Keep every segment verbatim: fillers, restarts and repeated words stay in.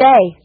day.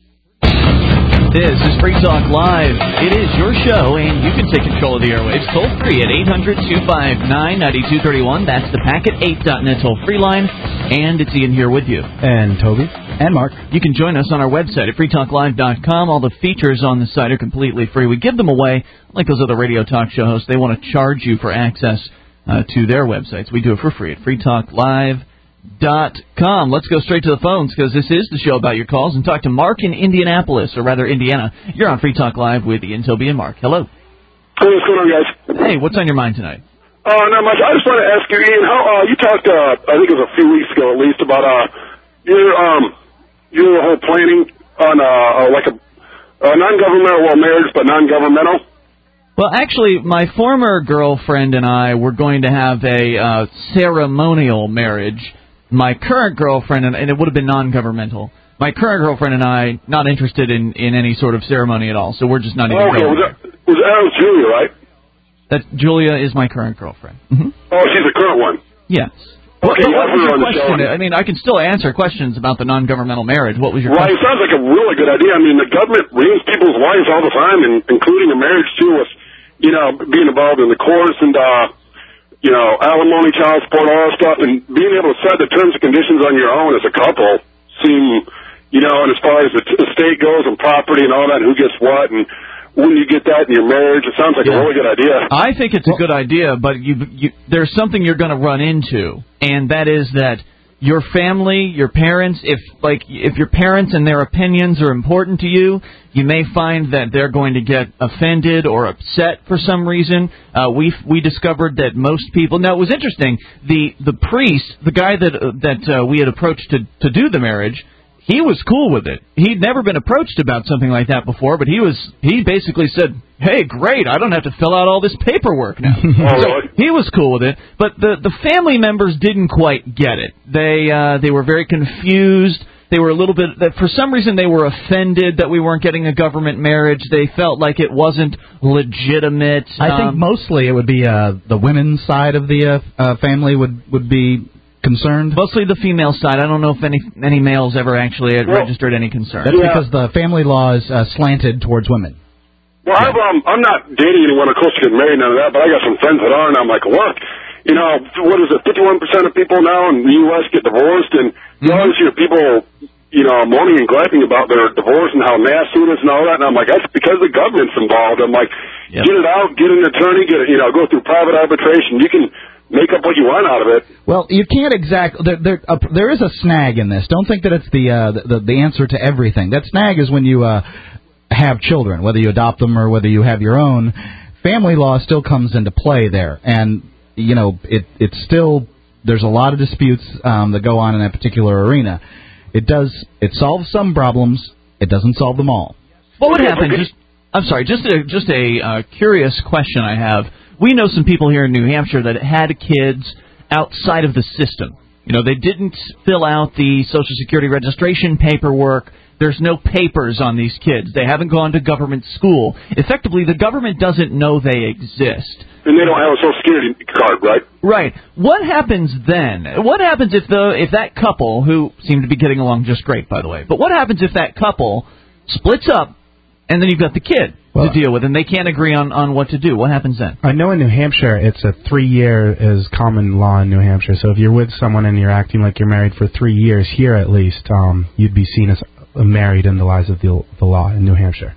This is Free Talk Live. It is your show, and you can take control of the airwaves toll free at eight hundred, two five nine, nine two three one. That's the Packet eight dot net toll free line, and it's Ian here with you. And Toby. And Mark. You can join us on our website at free talk live dot com. All the features on the site are completely free. We give them away, like those other radio talk show hosts. They want to charge you for access uh, to their websites. We do it for free at free talk live dot com. Let's go straight to the phones, because this is the show about your calls, and talk to Mark in Indianapolis, or rather Indiana. You're on Free Talk Live with Ian, Toby, and Mark. Hello. Hey, what's going on, guys? Hey, what's on your mind tonight? Uh, not much. I just want to ask you, Ian, how, uh, you talked, uh, I think it was a few weeks ago at least, about, uh, your, um, your whole planning on, uh, uh like a, a non-governmental, well, marriage, but non-governmental. Well, actually, my former girlfriend and I were going to have a, uh, ceremonial marriage. My current girlfriend, and, and it would have been non-governmental. My current girlfriend and I, not interested in, in any sort of ceremony at all, so we're just not even oh, okay. going. Was that, was that was Julia, right? That Julia is my current girlfriend. Mm-hmm. Oh, she's the current one? Yes. Okay, what, what was your on question? The show. I mean, I can still answer questions about the non-governmental marriage. What was your well, question? Well, it sounds like a really good idea. I mean, the government ruins people's lives all the time, and including a marriage, too, with, you know, being involved in the courts and, uh, you know, alimony, child support, all that stuff, and being able to set the terms and conditions on your own as a couple seem, you know, and as far as the t- estate goes and property and all that, who gets what, and when you get that in your marriage, it sounds like yeah. a really good idea. I think it's a good idea, but you, you, there's something you're going to run into, and that is that your family, your parents, if like if your parents and their opinions are important to you, you may find that they're going to get offended or upset for some reason. Uh, we we discovered that most people. Now, it was interesting. The the priest, the guy that uh, that uh, we had approached to to do the marriage, he was cool with it. He'd never been approached about something like that before, but he was he basically said, "Hey, great! I don't have to fill out all this paperwork now." Oh, so really? he was cool with it, but the the family members didn't quite get it. They uh, they were very confused. They were a little bit that for some reason they were offended that we weren't getting a government marriage. They felt like it wasn't legitimate. I um, think mostly it would be uh, the women's side of the uh, uh, family would would be concerned. Mostly the female side. I don't know if any any males ever actually had well, registered any concern. That's yeah. because the family law is uh, slanted towards women. Well, yeah. I've, um, I'm not dating anyone, of course, to get married, none of that, but I got some friends that are, and I'm like, look, you know, what is it, fifty-one percent of people now in the U S get divorced, and mm-hmm. you always hear people, you know, moaning and griping about their divorce and how nasty it is and all that, and I'm like, that's because the government's involved. I'm like, yep. get it out, get an attorney, get it, you know, go through private arbitration. You can make up what you want out of it. Well, you can't exactly. There, there, uh, there is a snag in this. Don't think that it's the, uh, the the answer to everything. That snag is when you uh, have children, whether you adopt them or whether you have your own. Family law still comes into play there, and you know it. It's still there's a lot of disputes um, that go on in that particular arena. It does. It solves some problems. It doesn't solve them all. What would happen? Just, I'm sorry. Just a just a uh, curious question I have. We know some people here in New Hampshire that had kids outside of the system. You know, they didn't fill out the Social Security registration paperwork. There's no papers on these kids. They haven't gone to government school. Effectively, the government doesn't know they exist. And they don't have a Social Security card, right? Right. What happens then? What happens if the if that couple, who seem to be getting along just great, by the way, but what happens if that couple splits up and then you've got the kid well, to deal with, and they can't agree on, on what to do? What happens then? I know in New Hampshire, it's a three-year is common law in New Hampshire. So if you're with someone and you're acting like you're married for three years, here at least, um, you'd be seen as married in the eyes of the, the law in New Hampshire.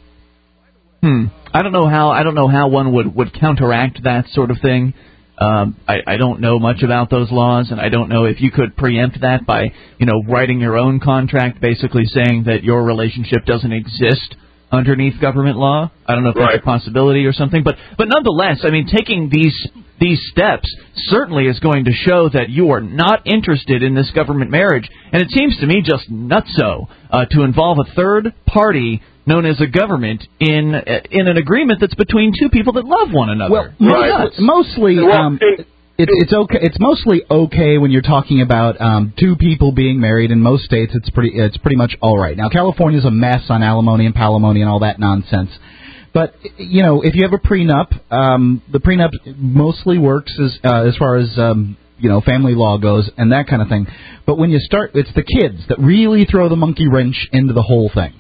Hmm. I don't know how. I don't know how one would, would counteract that sort of thing. Um, I, I don't know much about those laws, and I don't know if you could preempt that by, you know, writing your own contract, basically saying that your relationship doesn't exist underneath government law. I don't know if right. that's a possibility or something, but but nonetheless, I mean, taking these these steps certainly is going to show that you are not interested in this government marriage, and it seems to me just nutso uh, to involve a third party known as a government in uh, in an agreement that's between two people that love one another. Well, right. mostly. Well, um, It's it's okay. It's mostly okay when you're talking about um, two people being married. In most states, it's pretty it's pretty much all right. Now, California's a mess on alimony and palimony and all that nonsense. But you know, if you have a prenup, um, the prenup mostly works as uh, as far as um, you know, family law goes and that kind of thing. But when you start, it's the kids that really throw the monkey wrench into the whole thing.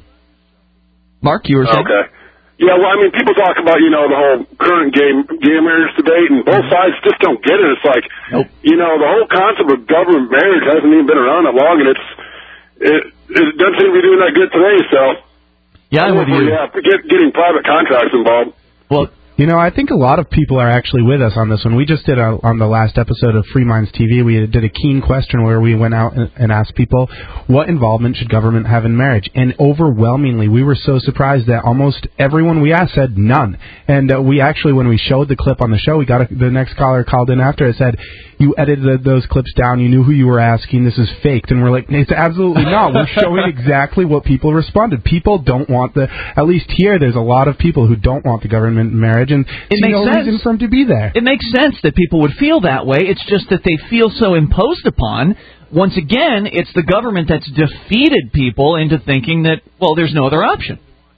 Mark, you were saying? Okay. Yeah, well, I mean, people talk about, you know, the whole current gay, gay marriage debate, and both sides just don't get it. It's like, nope. you know, the whole concept of government marriage hasn't even been around that long, and it's it, it doesn't seem to be doing that good today, so... Yeah, I'm with you. Yeah, get, getting private contracts involved. Well, you know, I think a lot of people are actually with us on this one. We just did a, on the last episode of Free Minds T V, we did a keen question where we went out and, and asked people, what involvement should government have in marriage? And overwhelmingly, we were so surprised that almost everyone we asked said none. And uh, we actually, when we showed the clip on the show, we got a, the next caller called in after and said, you edited those clips down, you knew who you were asking, this is faked. And we're like, it's absolutely not. We're showing exactly what people responded. People don't want the, at least here, there's a lot of people who don't want the government marriage, and it see makes no sense. reason for them to be there. It makes sense that people would feel that way. It's just that they feel so imposed upon. Once again, it's the government that's defeated people into thinking that, well, there's no other option.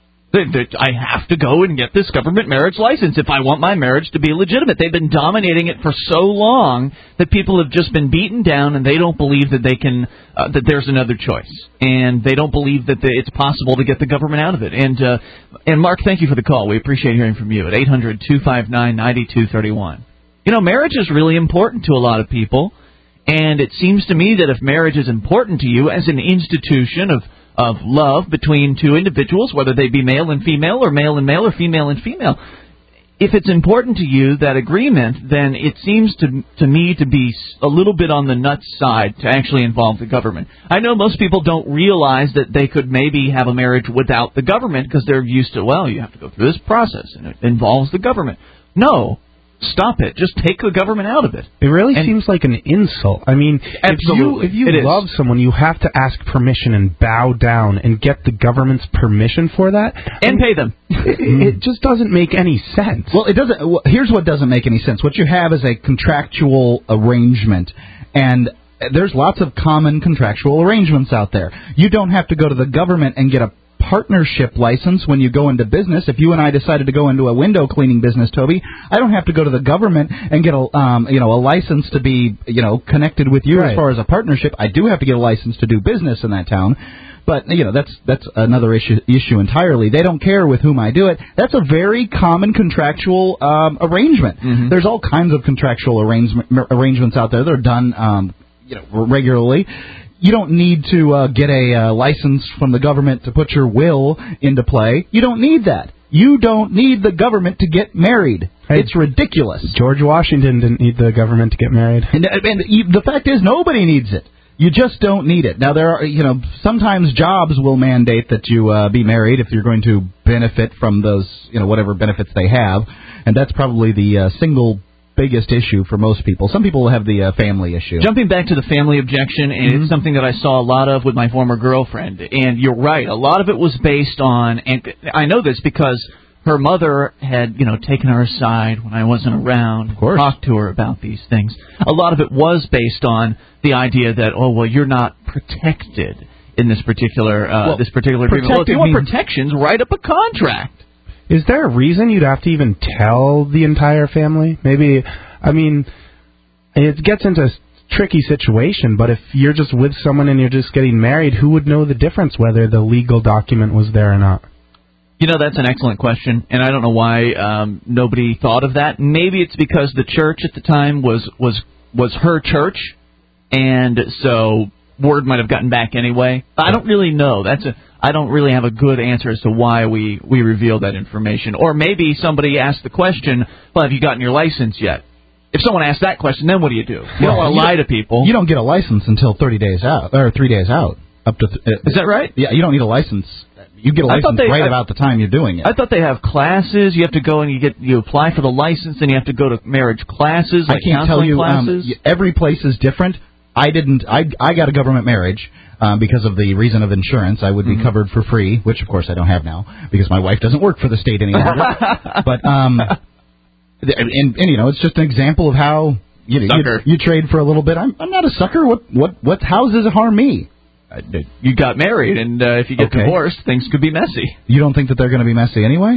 I have to go and get this government marriage license if I want my marriage to be legitimate. They've been dominating it for so long that people have just been beaten down, and they don't believe that they can uh, that there's another choice, and they don't believe that the, it's possible to get the government out of it. And uh, and Mark, thank you for the call. We appreciate hearing from you at eight hundred two five nine nine two three one. You know, marriage is really important to a lot of people, and it seems to me that if marriage is important to you as an institution of of love between two individuals, whether they be male and female or male and male or female and female, if it's important to you, that agreement, then it seems to to me to be a little bit on the nuts side to actually involve the government. I know most people don't realize that they could maybe have a marriage without the government because they're used to, well, you have to go through this process and it involves the government. No. Stop it. Just take the government out of it. It really and seems like an insult. I mean, absolutely. if you, if you love someone, you have to ask permission and bow down and get the government's permission for that. And pay them. it, it just doesn't make any sense. Well, it doesn't. Well, here's what doesn't make any sense. What you have is a contractual arrangement, and there's lots of common contractual arrangements out there. You don't have to go to the government and get a partnership license when you go into business. If you and I decided to go into a window cleaning business, Toby, I don't have to go to the government and get a um, you know a license to be you know connected with you. Right. As far as a partnership, I do have to get a license to do business in that town. But you know that's that's another issue issue entirely. They don't care with whom I do it. That's a very common contractual um, arrangement. Mm-hmm. There's all kinds of contractual arrangement, arrangements out there that are done um, you know regularly. You don't need to uh, get a uh, license from the government to put your will into play. You don't need that. You don't need the government to get married. Hey, it's ridiculous. George Washington didn't need the government to get married. And, and the fact is, nobody needs it. You just don't need it. Now, there are, you know, sometimes jobs will mandate that you uh, be married if you're going to benefit from those, you know, whatever benefits they have. And that's probably the uh, single biggest issue for most people. Some people have the uh, family issue. Jumping back to the family objection, and mm-hmm. it's something that I saw a lot of with my former girlfriend. And you're right, a lot of it was based on, and I know this because her mother had, you know, taken her aside when I wasn't around, of course. talked to her about these things. A lot of it was based on the idea that, oh, well, you're not protected in this particular uh, well, this particular agreement. Well, if you want protections, write up a contract. Is there a reason you'd have to even tell the entire family? Maybe, I mean, it gets into a tricky situation, but if you're just with someone and you're just getting married, who would know the difference whether the legal document was there or not? You know, that's an excellent question, and I don't know why um, nobody thought of that. Maybe it's because the church at the time was, was, was her church, and so word might have gotten back anyway. I don't really know. That's a I don't really have a good answer as to why we, we revealed that information. Or maybe somebody asked the question, well, have you gotten your license yet? If someone asks that question, then what do you do? You well, don't want to lie to people. You don't get a license until thirty days out, or three days out. Up to th- Is that right? Yeah, you don't need a license. You get a license they, right I, about the time you're doing it. I thought they have classes. You have to go and you get you apply for the license, and you have to go to marriage classes. Like I can't tell you. Um, every place is different. I didn't. I I got a government marriage um, because of the reason of insurance. I would be mm-hmm. covered for free, which of course I don't have now because my wife doesn't work for the state any longer. But um, and, and you know, it's just an example of how you know, you, you trade for a little bit. I'm I'm not a sucker. What what what? How does it harm me? You got married, and uh, if you get okay. divorced, things could be messy. You don't think that they're going to be messy anyway?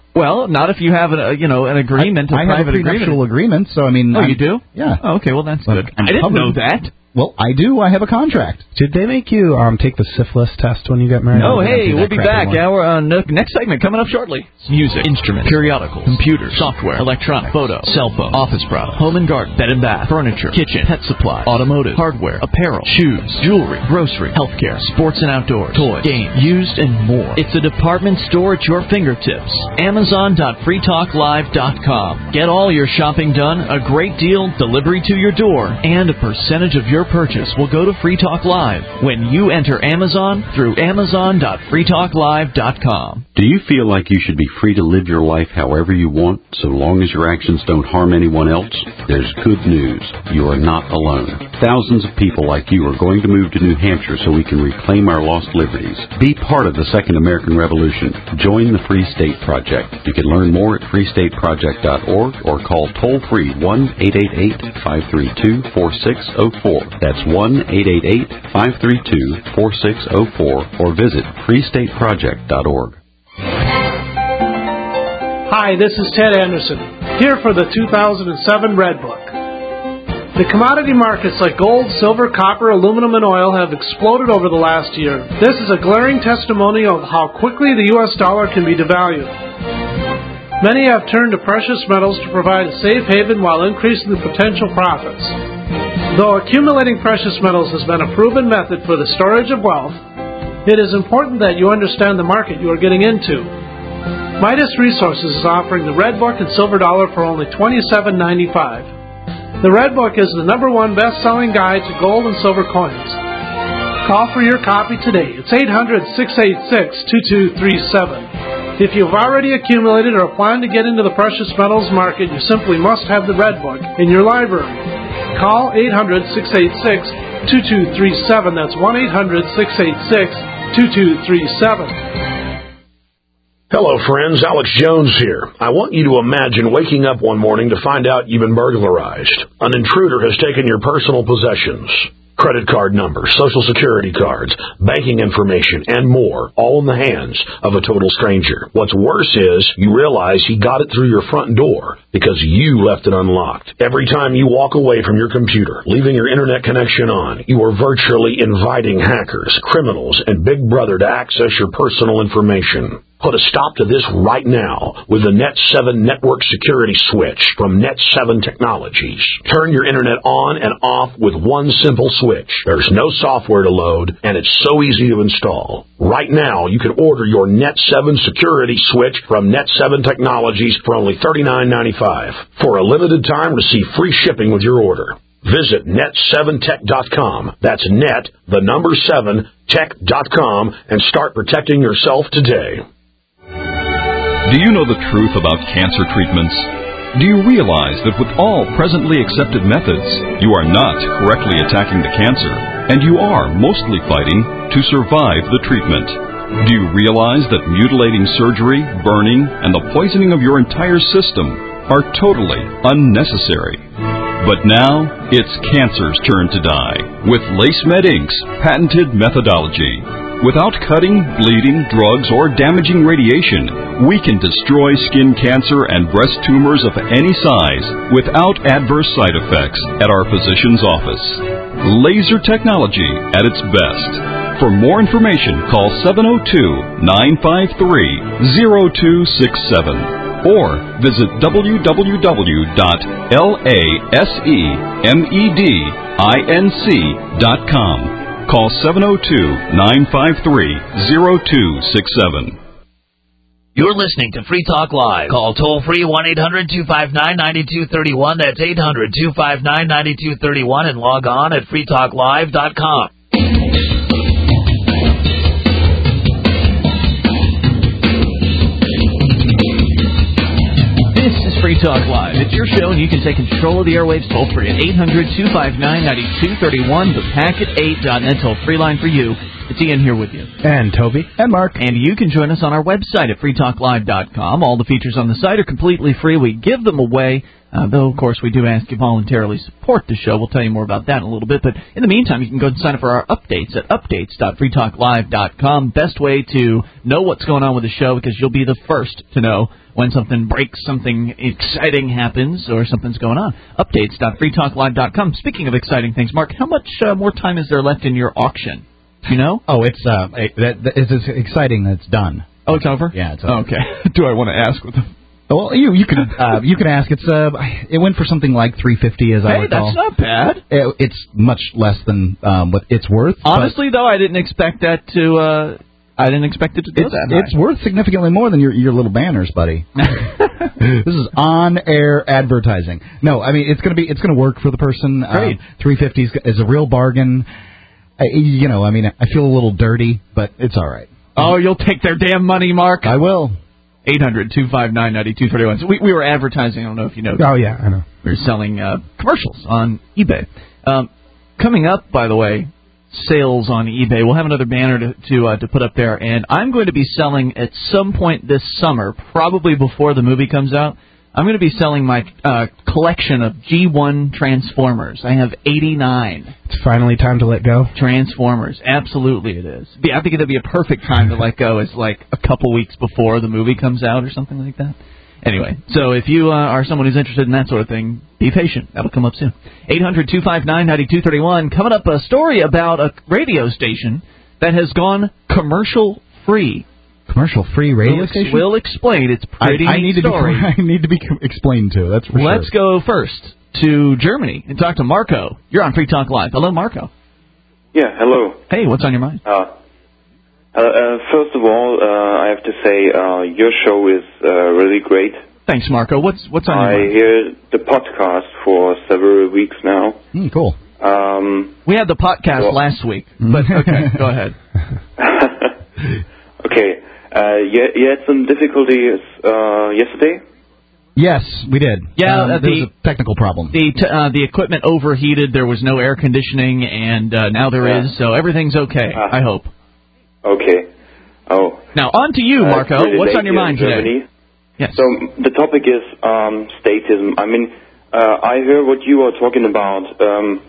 Well, not if you have a you know an agreement, I, a I have a private prenuptial agreement. agreement, so I mean. Oh, I'm, you do? Yeah. Oh, okay, well that's But good. I'm I didn't covered. know that. Well, I do. I have a contract. Did they make you um, take the syphilis test when you get married? Oh, hey, we'll be back. One. Our uh, next segment coming up shortly. Music, instruments, periodicals, computers, software, electronics, photo, cell phone, office products, home and garden, bed and bath, furniture, kitchen, pet supply, automotive, hardware, apparel, shoes, jewelry, grocery, healthcare, sports and outdoors, toys, games, used, and more. It's a department store at your fingertips. Amazon dot free talk live dot com. Get all your shopping done, a great deal, delivery to your door, and a percentage of your purchase will go to Free Talk Live when you enter Amazon through Amazon dot free talk live dot com. Do you feel like you should be free to live your life however you want, so long as your actions don't harm anyone else? There's good news. You are not alone. Thousands of people like you are going to move to New Hampshire so we can reclaim our lost liberties. Be part of the Second American Revolution. Join the Free State Project. You can learn more at free state project dot org or call toll-free one eight eight eight, five three two, four six zero four. That's one eight eight eight, five three two, four six zero four or visit free state project dot org. Hi, this is Ted Anderson, here for the two thousand seven Red Book. The commodity markets like gold, silver, copper, aluminum, and oil have exploded over the last year. This is a glaring testimony of how quickly the U S dollar can be devalued. Many have turned to precious metals to provide a safe haven while increasing the potential profits. Though accumulating precious metals has been a proven method for the storage of wealth, it is important that you understand the market you are getting into. Midas Resources is offering the Red Book and Silver Dollar for only twenty-seven ninety-five. The Red Book is the number one best-selling guide to gold and silver coins. Call for your copy today. It's eight hundred, six eight six, two two three seven. If you've already accumulated or plan to get into the precious metals market, you simply must have the Red Book in your library. Call eight hundred, six eight six, two two three seven. That's one eight hundred, six eight six, two two three seven. Hello, friends. Alex Jones here. I want you to imagine waking up one morning to find out you've been burglarized. An intruder has taken your personal possessions. Credit card numbers, social security cards, banking information, and more, all in the hands of a total stranger. What's worse is you realize he got it through your front door because you left it unlocked. Every time you walk away from your computer, leaving your internet connection on, you are virtually inviting hackers, criminals, and Big Brother to access your personal information. Put a stop to this right now with the Net seven Network Security Switch from Net seven Technologies. Turn your internet on and off with one simple switch. There's no software to load, and it's so easy to install. Right now, you can order your Net seven Security Switch from Net seven Technologies for only thirty-nine ninety-five. For a limited time, receive free shipping with your order. Visit net seven tech dot com. That's net, the number seven, tech dot com, and start protecting yourself today. Do you know the truth about cancer treatments? Do you realize that with all presently accepted methods, you are not correctly attacking the cancer, and you are mostly fighting to survive the treatment? Do you realize that mutilating surgery, burning, and the poisoning of your entire system are totally unnecessary? But now, it's cancer's turn to die with LaceMed Incorporated's patented methodology. Without cutting, bleeding, drugs, or damaging radiation, we can destroy skin cancer and breast tumors of any size without adverse side effects at our physician's office. Laser technology at its best. For more information, call seven oh two, nine five three, oh two six seven or visit w w w dot lasemedinc dot com. Call seven oh two, nine five three, oh two six seven. You're listening to Free Talk Live. Call toll-free one eight hundred, two five nine, nine two three one. That's eight hundred, two five nine, nine two three one and log on at free talk live dot com. This is Free Talk Live. It's your show, and you can take control of the airwaves toll-free at eight hundred, two five nine, nine two three one, the packet eight dot net toll-free line for you. It's Ian here with you. And Toby. And Mark. And you can join us on our website at free talk live dot com. All the features on the site are completely free. We give them away, uh, though, of course, we do ask you voluntarily support the show. We'll tell you more about that in a little bit. But in the meantime, you can go and sign up for our updates at updates dot free talk live dot com. Best way to know what's going on with the show, because you'll be the first to know when something breaks, something exciting happens, or something's going on. updates dot free talk live dot com. Speaking of exciting things, Mark, how much uh, more time is there left in your auction? Do you know? Oh, it's uh, it, that, that, it's exciting that it's done. Oh, it's over? Yeah, it's over. Okay. Do I want to ask what the... Well, you you can uh, you can ask. It's uh, it went for something like three fifty, as I hey, recall. Hey, that's not bad. It, it's much less than um, what it's worth. Honestly, though, I didn't expect that to. Uh, I didn't expect it to go it's, that high. It's worth significantly more than your your little banners, buddy. This is on-air advertising. No, I mean it's gonna be it's gonna work for the person. Great. Um, three fifty is a real bargain. I, you know, I mean, I feel a little dirty, but it's all right. Oh, you'll take their damn money, Mark. I will. eight hundred two five nine nine two three one. So we, we were advertising. I don't know if you know. Oh, yeah, I know. We were selling uh, commercials on eBay. Um, coming up, by the way, sales on eBay. We'll have another banner to to, uh, to put up there, and I'm going to be selling at some point this summer, probably before the movie comes out. I'm going to be selling my uh, collection of G one Transformers. I have eighty-nine. It's finally time to let go. Transformers. Absolutely it is. I think it would be a perfect time to let go. Is like a couple weeks before the movie comes out or something like that. Anyway, so if you uh, are someone who's interested in that sort of thing, be patient. That'll come up soon. eight hundred two five nine nine two three one. Coming up, a story about a radio station that has gone commercial-free. Commercial-free radio we'll, station? We'll explain. It's pretty I, I neat need story. To be, I need to be explained to. That's for Let's sure. go first to Germany and talk to Marco. You're on Free Talk Live. Hello, Marco. Yeah, hello. Hey, what's on your mind? Uh, uh, uh, first of all, uh, I have to say uh, your show is uh, really great. Thanks, Marco. What's what's on I your mind? I hear the podcast for several weeks now. Mm, cool. Um, we had the podcast well, last week, but okay, go ahead. Okay. Uh, you, you had some difficulties uh, yesterday? Yes, we did. Yeah, um, uh, there the was a technical problem. The t- uh, the equipment overheated. There was no air conditioning, and uh, now there yeah. is. So everything's okay. Ah. I hope. Okay. Oh. Now on to you, Marco. Uh, really What's on your mind today? Yes. So the topic is um, statism. I mean, uh, I hear what you are talking about. Um,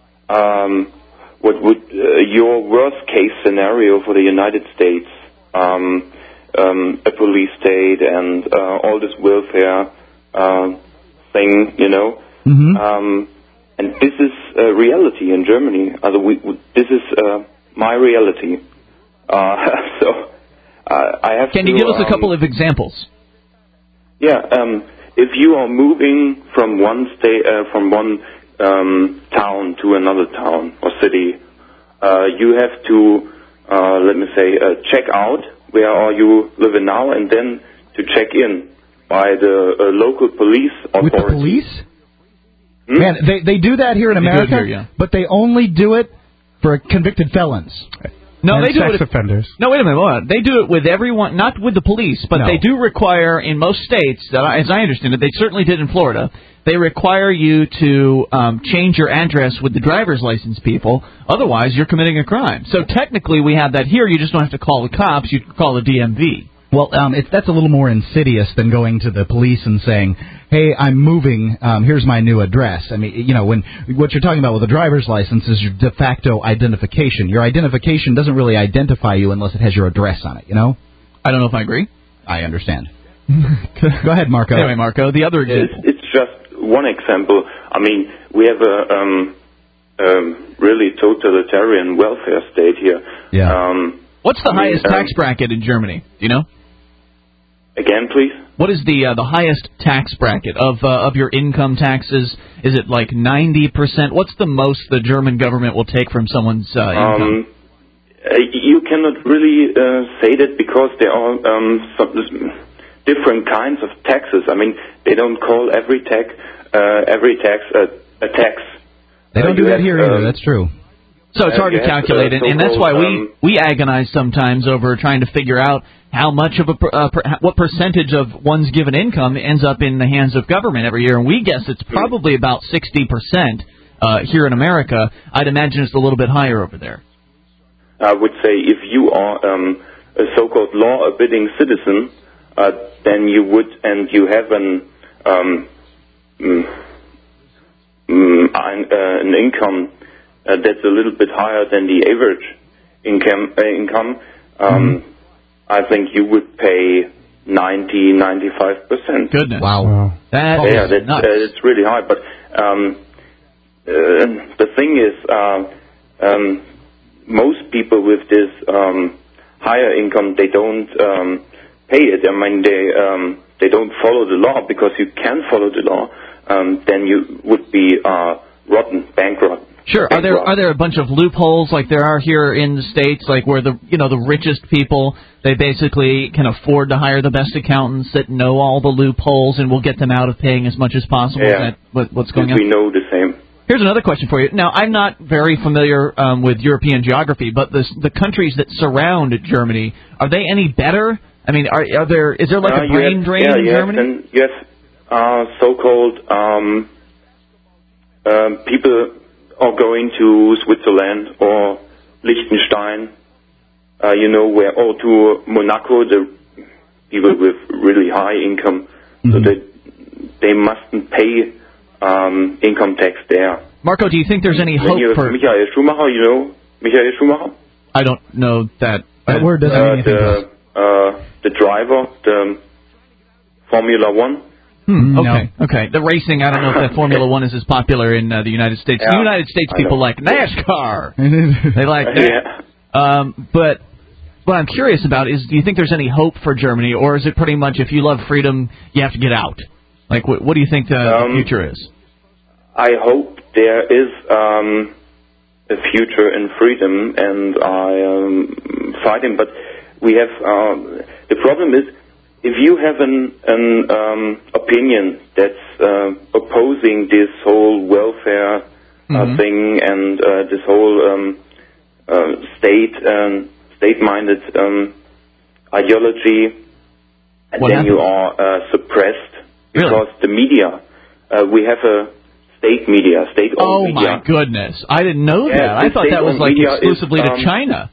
um, what would uh, your worst case scenario for the United States? Um, um, a police state and uh, all this welfare uh, thing, you know. Mm-hmm. Um, and this is uh, reality in Germany. Uh, we, we, this is uh, my reality. Uh, so uh, I have Can to... you give us um, a couple of examples? Yeah. Um, if you are moving from one state, uh, from one um, town to another town or city, uh, you have to... Uh, let me say, uh, check out where are you living now, and then to check in by the uh, local police authority. With the police? Hmm? Man, they they do that here in they America, here, yeah. but they only do it for convicted felons. No, and they do sex it. offenders. No, wait a minute. Hold on. They do it with everyone, not with the police, but No. they do require in most states, that I, as I understand it, they certainly did in Florida. They require you to um, change your address with the driver's license people. Otherwise, you're committing a crime. So technically, we have that here. You just don't have to call the cops. You can call the D M V. Well, um, it's, that's a little more insidious than going to the police and saying, hey, I'm moving, um, here's my new address. I mean, you know, when what you're talking about with a driver's license is your de facto identification. Your identification doesn't really identify you unless it has your address on it, you know? I don't know if I agree. I understand. Go ahead, Marco. Anyway, Marco, the other example. It's, it's just one example. I mean, we have a um, um, really totalitarian welfare state here. Yeah. Um, What's the I mean, highest um, tax bracket in Germany? Do you know? Again, please? What is the uh, the highest tax bracket of uh, of your income taxes? Is it like ninety percent? What's the most the German government will take from someone's uh, income? Um, uh, you cannot really uh, say that because there are um, some different kinds of taxes. I mean, they don't call every tax uh, every tax a, a tax. They don't uh, do that have, here either. um, That's true. So it's uh, hard to you have, calculate uh, it, and that's why so-called, we, um, we agonize sometimes over trying to figure out how much of a per, uh, per, what percentage of one's given income ends up in the hands of government every year, and we guess it's probably about sixty percent uh, here in America. I'd imagine it's a little bit higher over there. I would say if you are um, a so-called law-abiding citizen, uh, then you would, and you have an um, mm, mm, an, uh, an income uh, that's a little bit higher than the average income. Uh, income, um, mm-hmm. I think you would pay ninety, ninety-five percent. Goodness! Wow, that yeah, is that's, nuts. Uh, it's really high. But um, uh, the thing is, uh, um, most people with this um, higher income, they don't um, pay it. I mean, they um, they don't follow the law, because you can follow the law. Um, then you would be uh, rotten, bankrupt. Sure. Are there are there a bunch of loopholes like there are here in the States, like where the you know the richest people, they basically can afford to hire the best accountants that know all the loopholes and will get them out of paying as much as possible? Yeah. Is that what, what's going on? We know the same. Here's another question for you. Now, I'm not very familiar um, with European geography, but the the countries that surround Germany, are they any better? I mean, are, are there is there like uh, a brain have, drain yeah, in you Germany? Have, then you have uh, so-called um, uh, people are going to Switzerland or Liechtenstein, uh, you know, where, or to Monaco, the people with really high income, mm-hmm. so that they mustn't pay um, income tax there. Marco, do you think there's any when hope you for Michael Schumacher? You know Michael Schumacher? I don't know that. That word doesn't uh, mean anything. The uh, the driver, the Formula One. Hmm, okay, no. okay. The racing, I don't know if that Formula One is as popular in uh, the United States. Yeah, the United States people like NASCAR. They like that. Yeah. Um, but what I'm curious about is, do you think there's any hope for Germany, or is it pretty much if you love freedom, you have to get out? Like, what, what do you think the, um, the future is? I hope there is um, a future in freedom, and I am fighting. But we have um, the problem is, if you have an, an um, opinion that's uh, opposing this whole welfare uh, mm-hmm. thing and uh, this whole um, uh, state um, state-minded um, ideology, and what then happened? you are uh, suppressed because really? the media. Uh, we have a state media, state-owned oh media. Oh my goodness! I didn't know yeah, that. I thought that was like exclusively is, um, to China.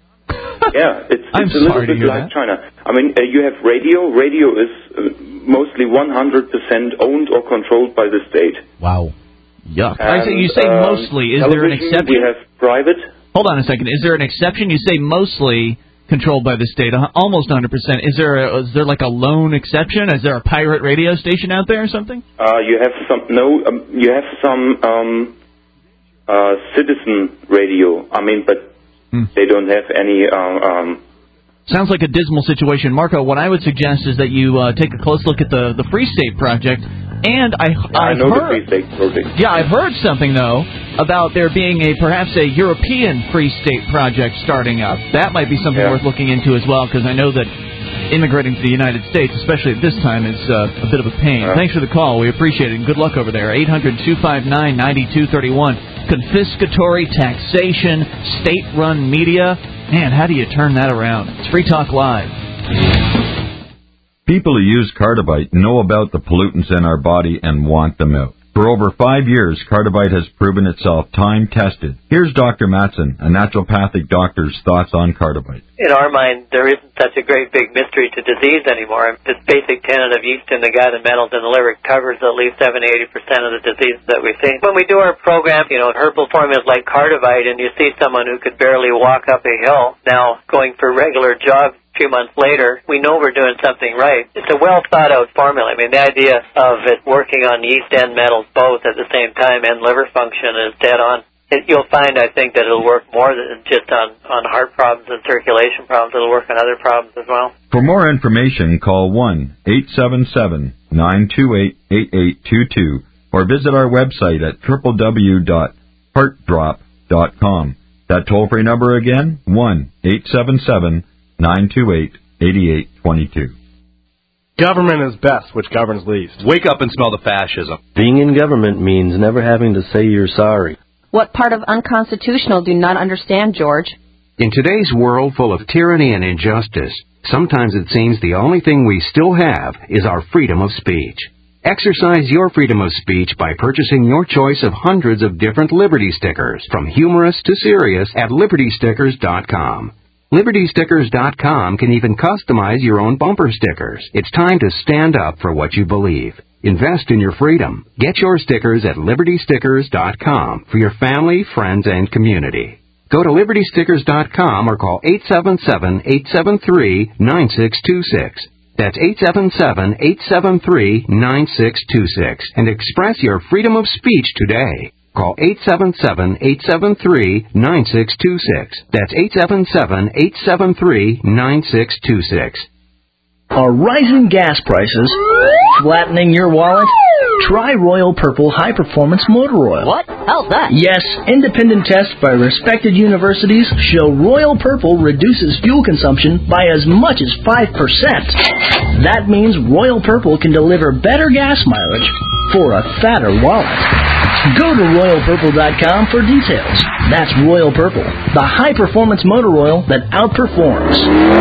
Yeah, it's, I'm it's a little sorry to bit hear like that. China. I mean, uh, you have radio. Radio is uh, mostly one hundred percent owned or controlled by the state. Wow. Yuck. And, I say, you say um, mostly. Is there an exception? We have private. Hold on a second. Is there an exception? You say mostly controlled by the state, almost one hundred percent. Is there a, is there like a lone exception? Is there a pirate radio station out there or something? Uh, you have some, no, um, you have some um, uh, citizen radio. I mean, but hmm. they don't have any... Um, um, Sounds like a dismal situation. Marco, what I would suggest is that you uh, take a close look at the, the Free State Project. And I, yeah, I've I know heard, the Free State Project. Yeah, I've heard something, though, about there being a perhaps a European Free State Project starting up. That might be something yeah. worth looking into as well, because I know that immigrating to the United States, especially at this time, is uh, a bit of a pain. Yeah. Thanks for the call. We appreciate it, and good luck over there. eight hundred, two five nine, nine two three one. Confiscatory taxation, state-run media. Man, how do you turn that around? It's Free Talk Live. People who use Cardivite know about the pollutants in our body and want them out. For over five years, Cardivite has proven itself time-tested. Here's Doctor Matson, a naturopathic doctor's thoughts on Cardivite. In our mind, there isn't such a great big mystery to disease anymore. This basic tenet of yeast in the gut and metals in the liver covers at least seventy to eighty percent of the diseases that we see. When we do our program, you know, herbal formulas like Cardivite, and you see someone who could barely walk up a hill now going for regular jogs a few months later, we know we're doing something right. It's a well-thought-out formula. I mean, the idea of it working on yeast and metals both at the same time and liver function is dead on. It, you'll find, I think, that it'll work more than just on, on heart problems and circulation problems. It'll work on other problems as well. For more information, call one eight seven seven, nine two eight, eight eight two two or visit our website at w w w dot heart drop dot com. That toll-free number again, one eight seven seven, nine two eight, eight eight two two. Government is best, which governs least. Wake up and smell the fascism. Being in government means never having to say you're sorry. What part of unconstitutional do you not understand, George? In today's world full of tyranny and injustice, sometimes it seems the only thing we still have is our freedom of speech. Exercise your freedom of speech by purchasing your choice of hundreds of different Liberty stickers, from humorous to serious, at liberty stickers dot com. liberty stickers dot com can even customize your own bumper stickers. It's time to stand up for what you believe. Invest in your freedom. Get your stickers at liberty stickers dot com for your family, friends, and community. Go to liberty stickers dot com or call eight seven seven, eight seven three, nine six two six. That's eight seven seven, eight seven three, nine six two six and express your freedom of speech today. Call eight seven seven, eight seven three, nine six two six. That's eight seven seven, eight seven three, nine six two six. Are rising gas prices flattening your wallet? Try Royal Purple High Performance Motor Oil. What? How's that? Yes, independent tests by respected universities show Royal Purple reduces fuel consumption by as much as five percent. That means Royal Purple can deliver better gas mileage for a fatter wallet. Go to royal purple dot com for details. That's Royal Purple, the high-performance motor oil that outperforms.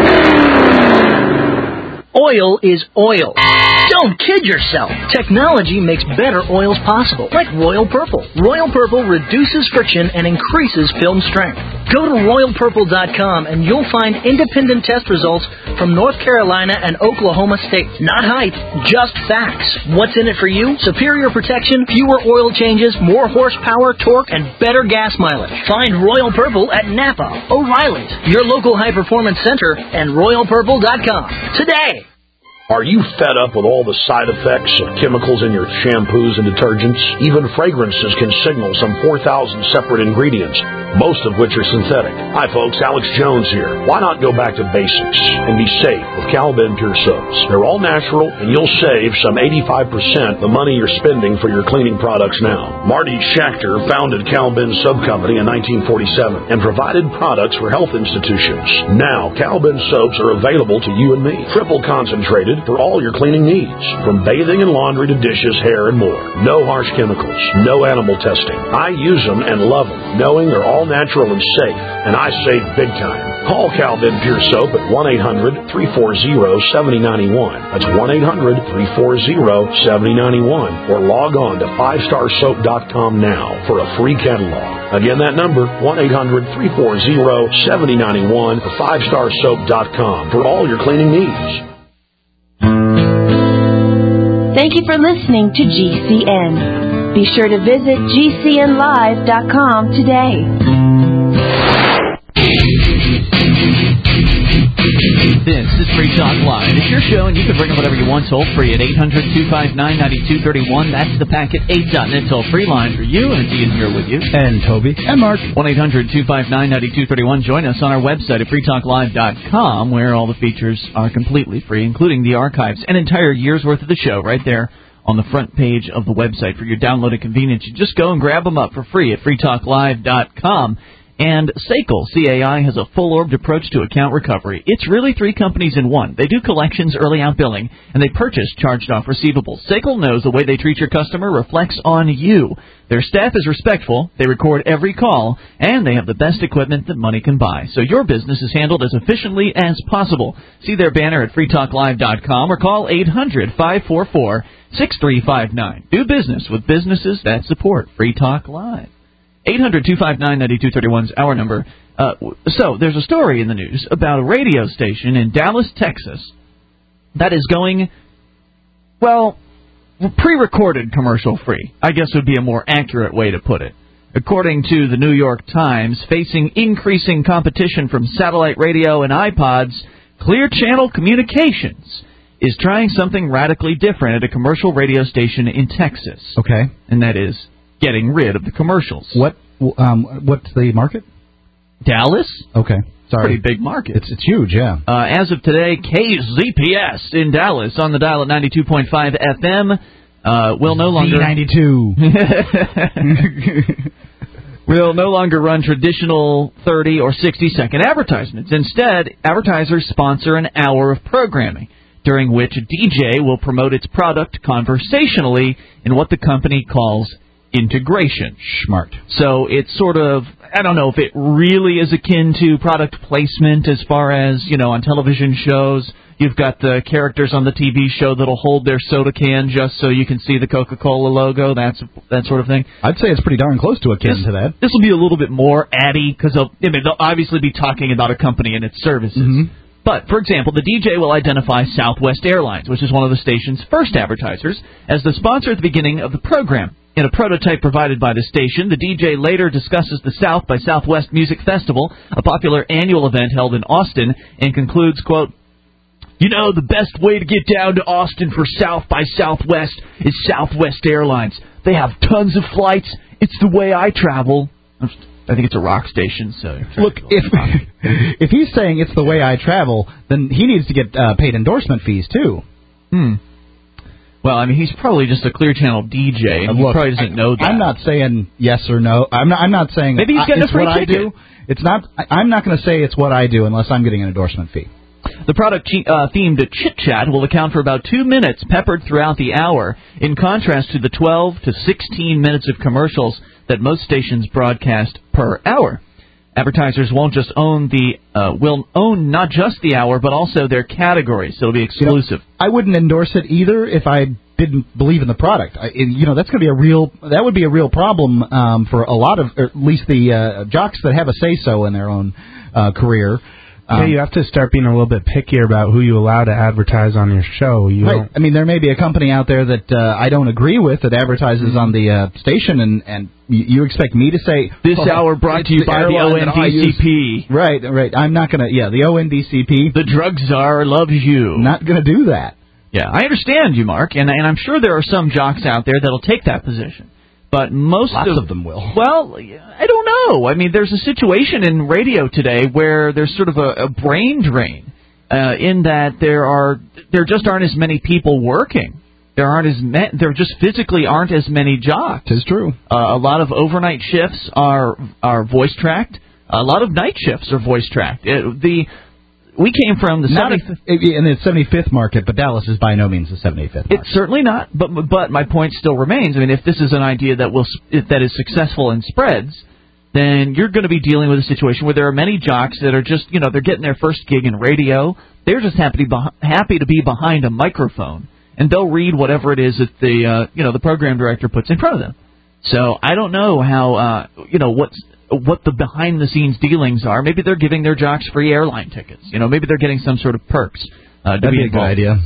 Oil is oil. Don't kid yourself. Technology makes better oils possible, like Royal Purple. Royal Purple reduces friction and increases film strength. Go to royal purple dot com and you'll find independent test results from North Carolina and Oklahoma states. Not hype, just facts. What's in it for you? Superior protection, fewer oil changes, more horsepower, torque, and better gas mileage. Find Royal Purple at Napa, O'Reilly's, your local high-performance center, and royal purple dot com today. Are you fed up with all the side effects of chemicals in your shampoos and detergents? Even fragrances can signal some four thousand separate ingredients, most of which are synthetic. Hi folks, Alex Jones here. Why not go back to basics and be safe with Calvin Pure Soaps? They're all natural and you'll save some eighty-five percent the money you're spending for your cleaning products now. Marty Schachter founded Calvin Soap Company in nineteen forty-seven and provided products for health institutions. Now, Calvin soaps are available to you and me. Triple concentrated for all your cleaning needs, from bathing and laundry to dishes, hair, and more. No harsh chemicals, no animal testing. I use them and love them, knowing they're all natural and safe, and I save big time. Call Calvin Pure Soap at one eight hundred, three four zero, seven zero nine one. That's one eight hundred, three four zero, seven zero nine one, or log on to five star soap dot com now for a free catalog. Again, that number, one eight hundred, three four zero, seven zero nine one, or five star soap dot com for all your cleaning needs. Thank you for listening to G C N. Be sure to visit G C N live dot com today. This is Free Talk Live. It's your show, and you can bring up whatever you want toll free at eight hundred, two five nine, nine two three one. That's the Packet eight dot net toll free line for you, and it's Ian here with you. And Toby. And Mark. one eight hundred, two five nine, nine two three one. Join us on our website at free talk live dot com, where all the features are completely free, including the archives. An entire year's worth of the show right there on the front page of the website for your downloaded convenience. You just go and grab them up for free at free talk live dot com. And S A C L, C A I, has a full-orbed approach to account recovery. It's really three companies in one. They do collections, early out billing, and they purchase charged-off receivables. S A C L knows the way they treat your customer reflects on you. Their staff is respectful, they record every call, and they have the best equipment that money can buy. So your business is handled as efficiently as possible. See their banner at free talk live dot com or call eight hundred, five four four, six three five nine. Do business with businesses that support Free Talk Live. eight hundred, two five nine, nine two three one is our number. Uh, so there's a story in the news about a radio station in Dallas, Texas, that is going, well, pre-recorded commercial-free, I guess would be a more accurate way to put it. According to the New York Times, facing increasing competition from satellite radio and iPods, Clear Channel Communications is trying something radically different at a commercial radio station in Texas. Okay. And that is getting rid of the commercials. What? Um, what's the market? Dallas. Okay, sorry. Pretty big market. It's it's huge, yeah. Uh, as of today, K Z P S in Dallas on the dial at ninety-two point five F M uh, will no longer ninety-two. will no longer run traditional thirty or sixty second advertisements. Instead, advertisers sponsor an hour of programming, during which a D J will promote its product conversationally in what the company calls integration. Smart. So it's sort of, I don't know if it really is akin to product placement as far as, you know, on television shows. You've got the characters on the T V show that'll hold their soda can just so you can see the Coca-Cola logo, that's that sort of thing. I'd say it's pretty darn close to akin this, to that. This will be a little bit more addy because they'll, I mean, they'll obviously be talking about a company and its services. Mm-hmm. But, for example, the D J will identify Southwest Airlines, which is one of the station's first advertisers, as the sponsor at the beginning of the program. In a prototype provided by the station, the D J later discusses the South by Southwest Music Festival, a popular annual event held in Austin, and concludes, quote, "You know, the best way to get down to Austin for South by Southwest is Southwest Airlines. They have tons of flights. It's the way I travel." I think it's a rock station, so... Look, if if he's saying it's the way I travel, then he needs to get uh, paid endorsement fees, too. Hmm. Well, I mean, he's probably just a Clear Channel D J, and uh, he look, probably doesn't I, know that. I'm not saying yes or no. I'm not, I'm not saying... Maybe he's getting it's a free what ticket. I do. It's not... I, I'm not going to say it's what I do unless I'm getting an endorsement fee. The product-themed uh, chit-chat will account for about two minutes peppered throughout the hour, in contrast to the twelve to sixteen minutes of commercials that most stations broadcast per hour. Advertisers won't just own the uh, will own not just the hour, but also their categories. So it'll be exclusive. You know, I wouldn't endorse it either if I didn't believe in the product. I, you know, that's going to be a real that would be a real problem um, for a lot of, or at least the uh, jocks that have a say-so in their own uh, career. Um, yeah, you have to start being a little bit pickier about who you allow to advertise on your show. You right. don't... I mean, there may be a company out there that uh, I don't agree with that advertises mm-hmm. on the uh, station, and, and you expect me to say... This oh, hour brought to you by the O N D C P. Right, right. I'm not going to... Yeah, the O N D C P. The drug czar loves you. Not going to do that. Yeah, I understand you, Mark, and, and I'm sure there are some jocks out there that'll take that position. But most Lots of, of them will. Well, I don't know. I mean, there's a situation in radio today where there's sort of a, a brain drain uh, in that there are there just aren't as many people working. There aren't as ma- there just physically aren't as many jocks. It's true. Uh, a lot of overnight shifts are are voice tracked. A lot of night shifts are voice tracked. It, the We came from the not seventy-fifth a, in the seventy-fifth market, but Dallas is by no means the seventy-fifth market. It's certainly not, but but my point still remains. I mean, if this is an idea that will that is successful and spreads, then you're going to be dealing with a situation where there are many jocks that are just, you know, they're getting their first gig in radio. They're just happy to be, happy to be behind a microphone, and they'll read whatever it is that the uh, you know the program director puts in front of them. So I don't know how uh, you know what's. what the behind-the-scenes dealings are. Maybe they're giving their jocks free airline tickets. You know, maybe they're getting some sort of perks. Uh, to That'd be be a good idea.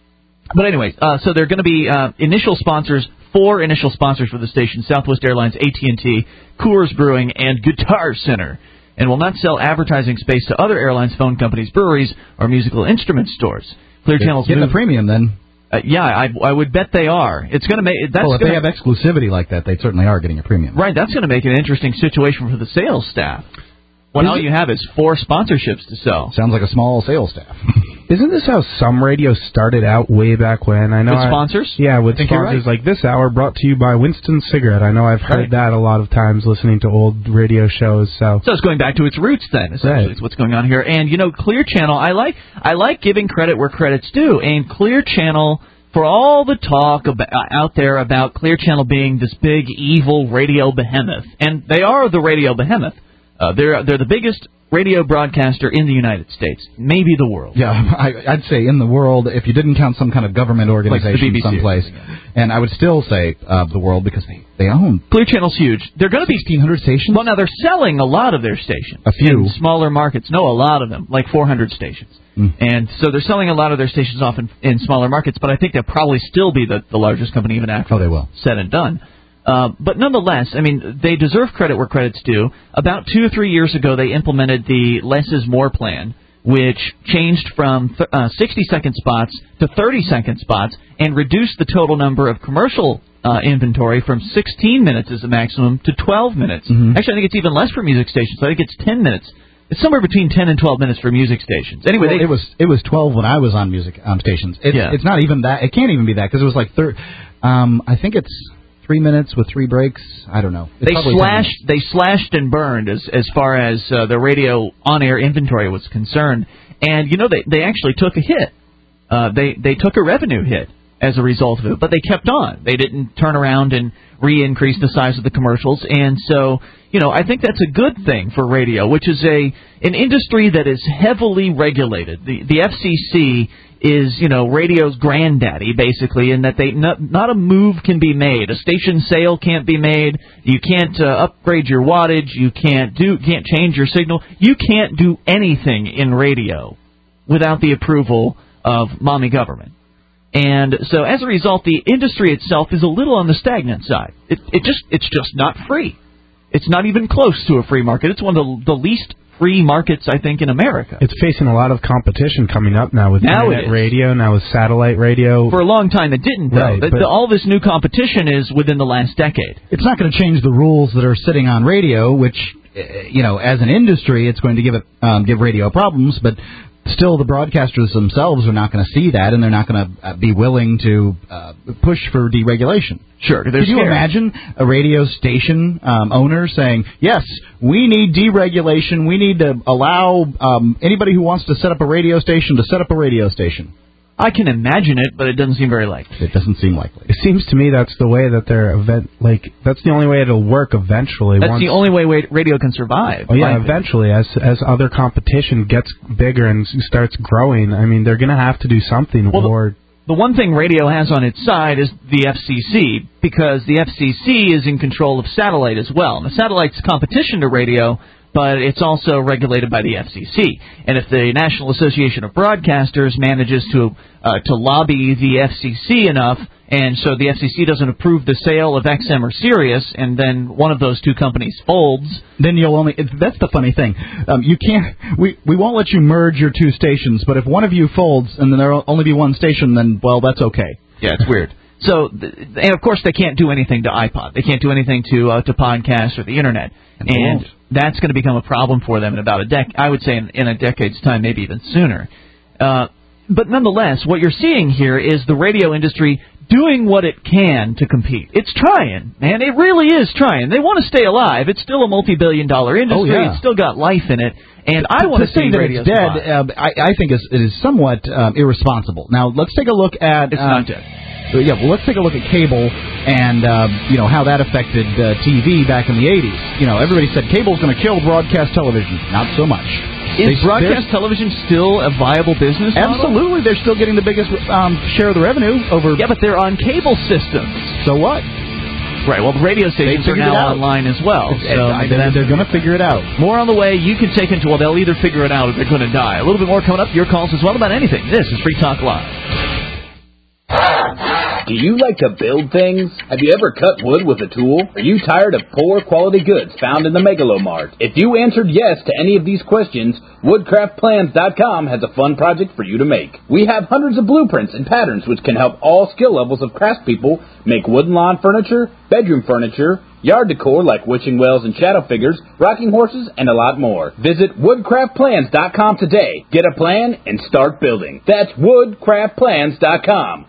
But anyways, uh, so they're going to be uh, initial sponsors, four initial sponsors for the station: Southwest Airlines, A T and T, Coors Brewing, and Guitar Center. And will not sell advertising space to other airlines, phone companies, breweries, or musical instrument stores. Clear Channel's getting move- a premium then. Uh, yeah, I, I would bet they are. It's going to make that's well, if gonna, they have exclusivity like that, they certainly are getting a premium. Right, that's going to make it an interesting situation for the sales staff. When all you have is four sponsorships to sell. Sounds like a small sales staff. Isn't this how some radio started out way back when? I know with I, sponsors? Yeah, with think sponsors right. like this hour brought to you by Winston Cigarette. I know I've heard Right. that a lot of times listening to old radio shows. So So it's going back to its roots then, essentially, right. is what's going on here. And, you know, Clear Channel, I like I like giving credit where credit's due. And Clear Channel, for all the talk about, uh, out there about Clear Channel being this big, evil radio behemoth, and they are the radio behemoth. Uh, they're they're the biggest radio broadcaster in the United States, maybe the world. Yeah, I, I'd say in the world, if you didn't count some kind of government organization like the B B C someplace. And I would still say uh, the world because they, they own. Clear Channel's huge. They're going to be sixteen hundred stations? Well, now they're selling a lot of their stations. A few. In smaller markets. No, a lot of them, like four hundred stations. Mm. And so they're selling a lot of their stations off in, in smaller markets, but I think they'll probably still be the, the largest company even after oh, they will. said and done. Uh, but nonetheless, I mean, they deserve credit where credit's due. About two or three years ago, they implemented the Less is More plan, which changed from th- uh, sixty-second spots to thirty-second spots and reduced the total number of commercial uh, inventory from sixteen minutes as a maximum to twelve minutes. Mm-hmm. Actually, I think it's even less for music stations. I think it's ten minutes. It's somewhere between ten and twelve minutes for music stations. Anyway, well, they, it was it was twelve when I was on music um, stations. It's, yeah. it's not even that. It can't even be that because it was like thir- um, I think it's three minutes with three breaks. I don't know. It's they slashed. They slashed and burned as as far as uh, the radio on-air inventory was concerned. And you know, they they actually took a hit. Uh, they they took a revenue hit as a result of it. But they kept on. They didn't turn around and re-increase the size of the commercials. And so, you know, I think that's a good thing for radio, which is a an industry that is heavily regulated. The the F C C is, you know, radio's granddaddy, basically, in that they not, not a move can be made. A station sale can't be made. You can't uh, upgrade your wattage. You can't do can't change your signal. You can't do anything in radio without the approval of mommy government. And so, as a result, the industry itself is a little on the stagnant side. It, it just it's just not free. It's not even close to a free market. It's one of the, the least free markets, I think, in America. It's facing a lot of competition coming up now with now internet radio, now with satellite radio. For a long time it didn't, though. Right, the, but the, all this new competition is within the last decade. It's not going to change the rules that are sitting on radio, which, you know, as an industry, it's going to give it um, give radio problems, but still, the broadcasters themselves are not going to see that, and they're not going to uh, be willing to uh, push for deregulation. Sure. Could you scared. imagine a radio station um, owner saying, yes, we need deregulation, we need to allow um, anybody who wants to set up a radio station to set up a radio station? I can imagine it, but it doesn't seem very likely. It doesn't seem likely. It seems to me that's the way that they're event like that's the only way it'll work eventually. That's once, the only way radio can survive. Oh yeah, eventually as as other competition gets bigger and starts growing, I mean they're going to have to do something. Well, or the, the one thing radio has on its side is the F C C, because the F C C is in control of satellite as well. Now, satellite's competition to radio, but it's also regulated by the F C C. And if the National Association of Broadcasters manages to uh, to lobby the F C C enough, and so the F C C doesn't approve the sale of X M or Sirius, and then one of those two companies folds, then you'll only. That's the funny thing. Um, you can't. We we won't let you merge your two stations, but if one of you folds and then there'll only be one station, then well, that's okay. Yeah, it's weird. So, and of course, they can't do anything to iPod. They can't do anything to uh, to podcasts or the internet, and, and that's going to become a problem for them in about a dec. I would say in, in a decade's time, maybe even sooner. Uh, but nonetheless, what you're seeing here is the radio industry doing what it can to compete. It's trying, man. It really is trying. They want to stay alive. It's still a multi-billion-dollar industry. Oh, yeah. It's still got life in it, and I want to say see that radio it's dead. survive. Uh, I, I think is, it is somewhat um, irresponsible. Now, let's take a look at. It's um, not dead. Yeah, well, let's take a look at cable and, uh, you know, how that affected uh, T V back in the eighties. You know, everybody said cable's going to kill broadcast television. Not so much. Is they, broadcast television still a viable business model? Absolutely. They're still getting the biggest um, share of the revenue over... Yeah, but they're on cable systems. So what? Right, well, the radio stations are now online as well. So I, they're going to figure it out. More on the way. You can take into, well, they'll either figure it out or they're going to die. A little bit more coming up. Your calls as well about anything. This is Free Talk Live. Do you like to build things? Have you ever cut wood with a tool? Are you tired of poor quality goods found in the Megalomart? If you answered yes to any of these questions, woodcraft plans dot com has a fun project for you to make. We have hundreds of blueprints and patterns which can help all skill levels of craftspeople make wooden lawn furniture, bedroom furniture, yard decor like witching wells and shadow figures, rocking horses, and a lot more. Visit woodcraft plans dot com today. Get a plan and start building. That's woodcraft plans dot com.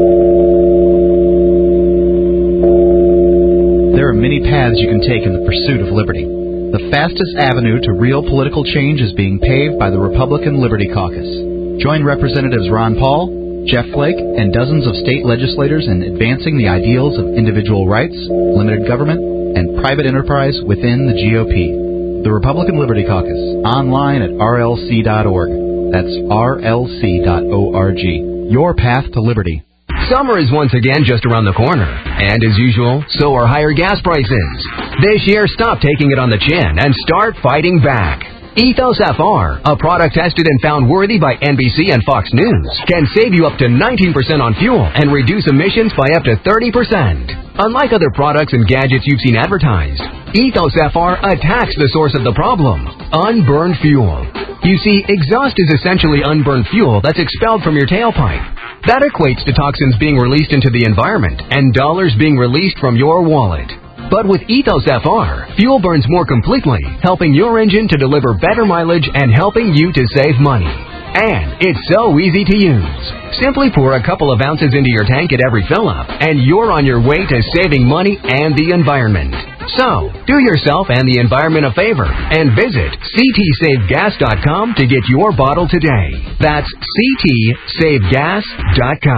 There are many paths you can take in the pursuit of liberty. The fastest avenue to real political change is being paved by the Republican Liberty Caucus. Join Representatives Ron Paul, Jeff Flake, and dozens of state legislators in advancing the ideals of individual rights, limited government, and private enterprise within the G O P. The Republican Liberty Caucus, online at R L C dot org. That's R L C dot org. Your path to liberty. Summer is once again just around the corner. And as usual, so are higher gas prices. This year, stop taking it on the chin and start fighting back. Ethos F R, a product tested and found worthy by N B C and Fox News, can save you up to nineteen percent on fuel and reduce emissions by up to thirty percent. Unlike other products and gadgets you've seen advertised, Ethos F R attacks the source of the problem, unburned fuel. You see, exhaust is essentially unburned fuel that's expelled from your tailpipe. That equates to toxins being released into the environment and dollars being released from your wallet. But with Ethos F R, fuel burns more completely, helping your engine to deliver better mileage and helping you to save money. And it's so easy to use. Simply pour a couple of ounces into your tank at every fill-up, and you're on your way to saving money and the environment. So, do yourself and the environment a favor and visit C T save gas dot com to get your bottle today. That's C T save gas dot com.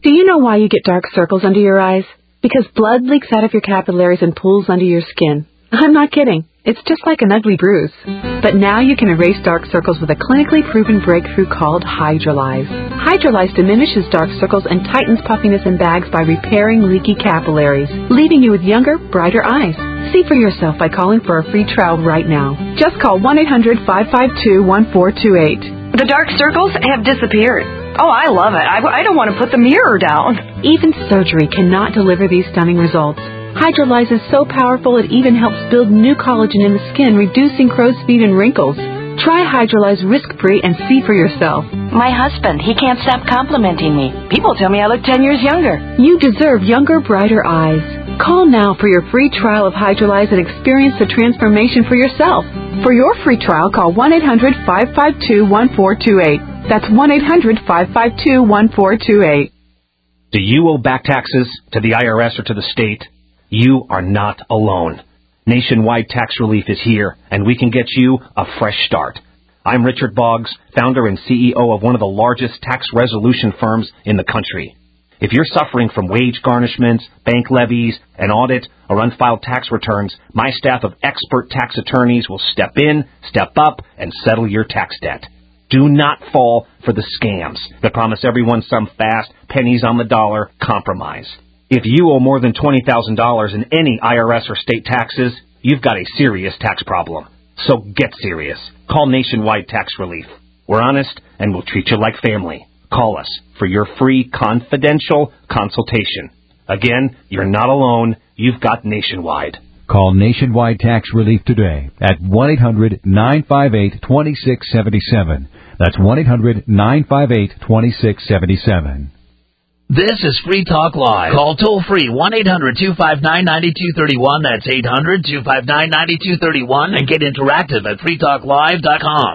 Do you know why you get dark circles under your eyes? Because blood leaks out of your capillaries and pools under your skin. I'm not kidding. It's just like an ugly bruise. But now you can erase dark circles with a clinically proven breakthrough called Hydrolyze. Hydrolyze diminishes dark circles and tightens puffiness in bags by repairing leaky capillaries, leaving you with younger, brighter eyes. See for yourself by calling for a free trial right now. Just call one eight hundred, five five two, one four two eight. The dark circles have disappeared. Oh, I love it. I, I don't want to put the mirror down. Even surgery cannot deliver these stunning results. Hydrolyze is so powerful it even helps build new collagen in the skin, reducing crow's feet and wrinkles. Try Hydrolyze risk-free and see for yourself. My husband, he can't stop complimenting me. People tell me I look ten years younger. You deserve younger, brighter eyes. Call now for your free trial of Hydrolyze and experience the transformation for yourself. For your free trial, call one eight hundred, five five two, one four two eight. That's one eight hundred, five five two, one four two eight. Do you owe back taxes to the I R S or to the state? You are not alone. Nationwide Tax Relief is here, and we can get you a fresh start. I'm Richard Boggs, founder and C E O of one of the largest tax resolution firms in the country. If you're suffering from wage garnishments, bank levies, an audit, or unfiled tax returns, my staff of expert tax attorneys will step in, step up, and settle your tax debt. Do not fall for the scams that promise everyone some fast, pennies on the dollar compromise. If you owe more than twenty thousand dollars in any I R S or state taxes, you've got a serious tax problem. So get serious. Call Nationwide Tax Relief. We're honest, and we'll treat you like family. Call us for your free confidential consultation. Again, you're not alone. You've got Nationwide. Call Nationwide Tax Relief today at one eight hundred, nine five eight, two six seven seven. That's one eight hundred, nine five eight, two six seven seven. This is Free Talk Live. Call toll free one eight hundred, two five nine, nine two three one. That's eight hundred, two five nine, nine two three one. And get interactive at free talk live dot com.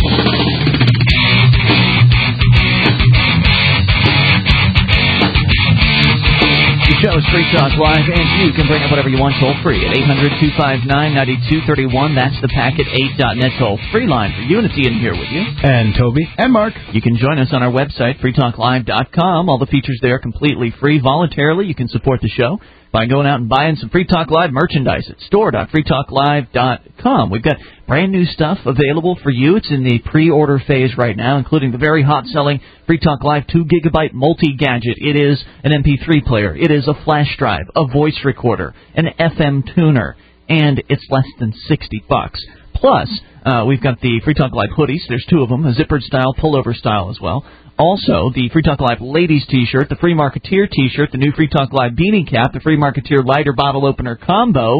The show is Free Talk Live, and you can bring up whatever you want toll free at eight hundred, two five nine, nine two three one. That's the Packet eight dot net toll free line for you, and it's Ian here with you. And Toby. And Mark. You can join us on our website, free talk live dot com. All the features there are completely free. Voluntarily, you can support the show by going out and buying some Free Talk Live merchandise at store dot free talk live dot com. We've got brand new stuff available for you. It's in the pre-order phase right now, including the very hot-selling Free Talk Live two gigabyte multi-gadget. It is an M P three player. It is a flash drive, a voice recorder, an F M tuner, and it's less than sixty bucks. Plus, uh, we've got the Free Talk Live hoodies. There's two of them, a zippered style, pullover style as well. Also, the Free Talk Live ladies T-shirt, the Free Marketeer T-shirt, the new Free Talk Live beanie cap, the Free Marketeer lighter bottle opener combo,